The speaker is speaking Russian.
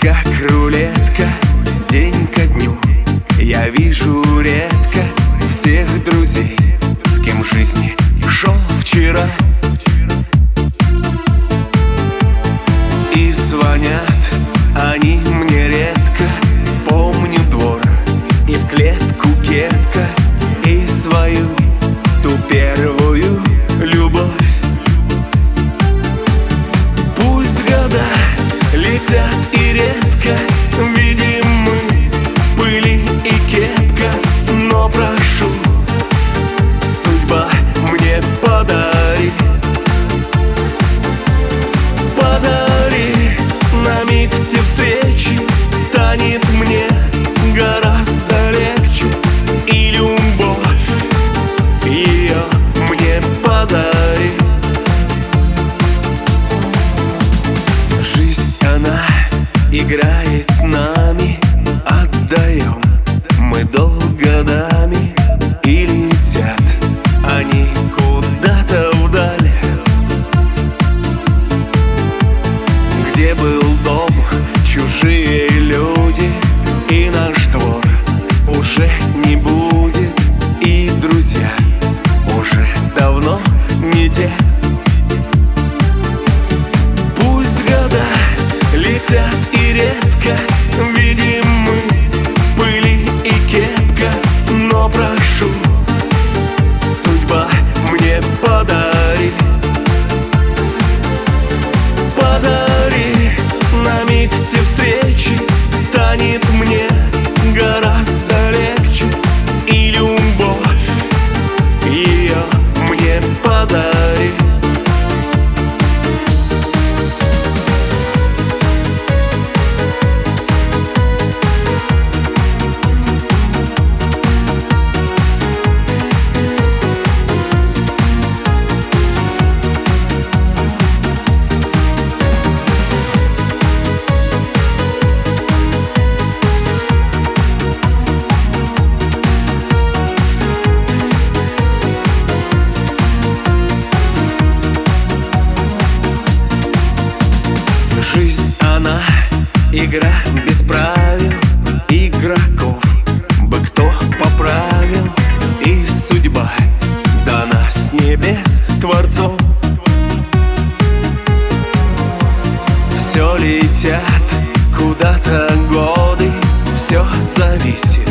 как рулетка, день ко дню. Я вижу редко всех друзей, с кем в жизни шел вчера. И звонят они мне редко. Помню двор и в клетку кепка, и свою ту первую любовь. Пусть года летят и редко видим мы в пыли и кепка, но прошу, судьба мне подари, подари на миг те встречи, станет мне гораздо легче. И любовь ее мне подари. Жизнь она играет нами, отдаем мы долг годами, и летят они куда-то вдаль. Где был дом, чужие люди, и наш двор уже не будет, и друзья уже давно не те. Пусть года летят и редко видим мы в пыли и кепка, но прошу, судьба мне подари, подари на миг те встречи, станет мне гораздо легче. И любовь ее мне подари. Жизнь она игра без правил, игроков бы кто поправил, и судьба дана с небес Творцом. Все летят куда-то годы, все зависит